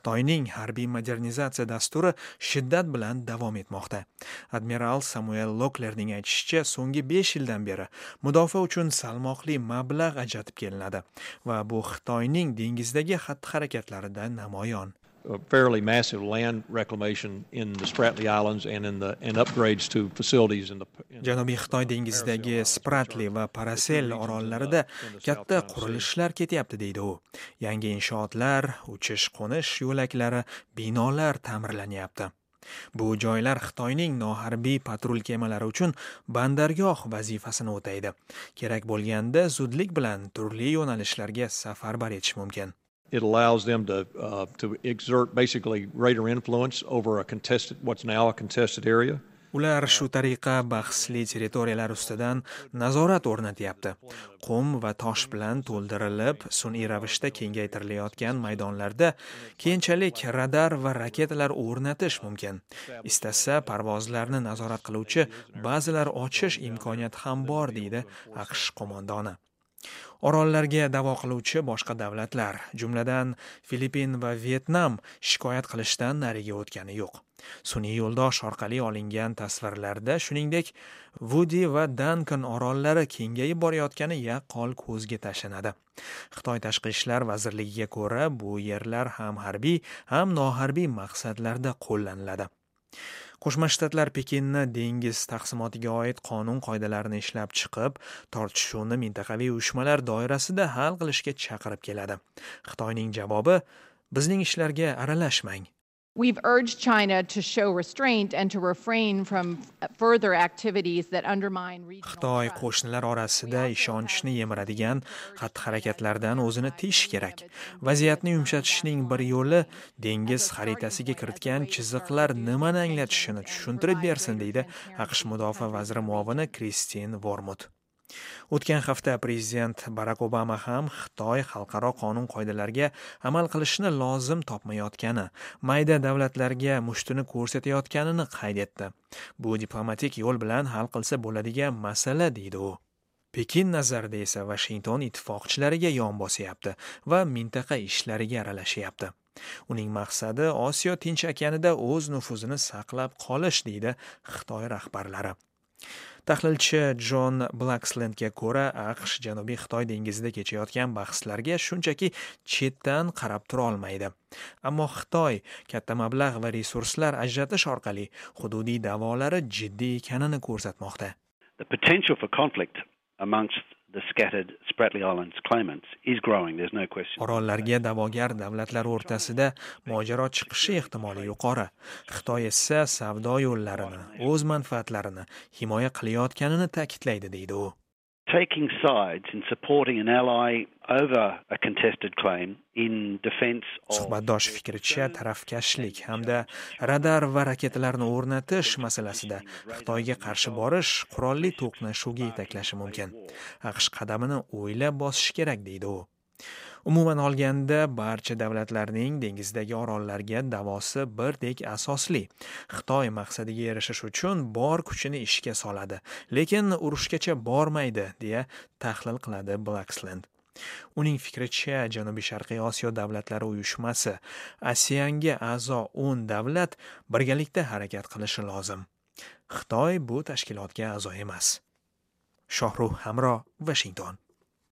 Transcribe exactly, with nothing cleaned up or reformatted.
Xitoyning harbiy modernizatsiya dasturi shiddat bilan davom etmoqda. Admiral Samuel Loklerning aytishicha, so'nggi besh yildan beri mudofaa uchun salmoqli mablag' ajratib kelinadi va bu Xitoyning dengizdagi xatti-harakatlarida namoyon. A fairly massive land reclamation in the Spratly Islands and in the and upgrades to facilities in the in Janubiy Xitoy dengizidagi Spratly va Paracel orollarida katta qurilishlar ketyapti, deydi u. Yangi inshootlar, uchish-qo'nish yo'laklari, binolar ta'mirlanyapti. Bu joylar Xitoyning noharbiy patrul kemalari uchun bandargoh vazifasini o'taydi. Kerak bo'lganda zudlik bilan turli yo'nalishlarga safarbar etish mumkin. It allows them to uh, to exert basically greater influence over a contested what's now a contested area. Ular shu tariqa bahsli territoriyalar ustidan nazorat o'rnatyapti. Qum va tosh bilan to'ldirilib, sun'iy ravishda kengaytirilayotgan maydonlarda keyinchalik radar va raketalar o'rnatish mumkin. Istasa parvozlarni nazorat qiluvchi ba'zilar ochish imkoniyati ham bor, deydi AQSh qo'mondoni. Orollarga da'vo qiluvchi boshqa davlatlar, jumladan Filippin va Vyetnam shikoyat qilishdan nariga o'tgani yo'q. Sun'iy yo'ldosh orqali olingan tasvirlarda, shuningdek, Woody va Duncan orollari kengayib borayotgani yaqqol ko'zga tashlanadi. Xitoy Tashqi ishlar vazirligiga ko'ra, bu yerlar ham harbiy, ham noharbiy maqsadlarda qo'llaniladi. Qo'shma Shtatlar Pekinni dengiz taqsimotiga oid qonun qoidalarini ishlab chiqib, tortishuvni mintaqaviy uyushmalar doirasida hal qilishga chaqirib keladi. Xitoyning javobi: bizning ishlarga aralashmang. We've urged China to show restraint and to refrain from further activities that undermine regional Xitoy qo'shnilar orasida ishonchni yemiradigan xatti-harakatlardan o'zini tiyish kerak. Vaziyatni yumshatishning bir yo'li dengiz xaritasiga kiritgan chiziqlar nimani anglatishini tushuntirib bersin, deydi AQSh mudofaa vaziri muovini Kristin Wormuth. O'tgan hafta prezident Barack Obama ham Xitoy xalqaro qonun qoidalariga amal qilishni lozim topmayotgani, mayda davlatlarga mushtini ko'rsatayotganini qayd etdi. Bu diplomatik yo'l bilan hal qilsa bo'ladigan masala, deydi u. Pekin nazarida esa Washington ittifoqchilariga yon bosyapti va mintaqa ishlariga aralashyapti. Uning maqsadi Osiyo Tinch okeanida o'z nufuzini saqlab qolish, deydi Xitoy rahbarlari. Tahlilchi John Blaxlandga ko'ra, AQSh Janubiy Xitoy dengizida kechayotgan bahslarga shunchaki chetdan qarab tura olmaydi. Ammo Xitoy katta mablag' va resurslar ajratish orqali hududiy da'volari jiddiy ekanini ko'rsatmoqda. The potential for conflict amongst the scattered Spratly Islands claimants is growing, there's no question. Orollarga da'vogar davlatlar o'rtasida mojaro chiqishi ehtimoli yuqori. Xitoy esa savdo yo'llarini, o'z manfaatlarini himoya qilayotganini ta'kidlaydi, deydi u. Taking sides in supporting an ally over a contested claim in defense of Suhbatdosh fikricha, tarafkashlik hamda radar va raketalarni o'rnatish masalasida Xitoyga qarshi borish qurolli to'qnashuvga yetaklashi mumkin. AQSh qadamini o'ylab bosishi kerak, deydi u. Umuman olganda, barcha davlatlarning dengizdagi orollarga da'vosi birdek asosli. Xitoy maqsadiga erishish uchun bor kuchini ishga soladi, lekin urushgacha bormaydi, deya tahlil qiladi Blaxland. Uning fikricha, Janubiy Sharqiy Osiyo davlatlari uyushmasi ASEANga a'zo o'n davlat birgalikda harakat qilishi lozim. Xitoy bu tashkilotga a'zo emas. Shohruh Hamro, Washington.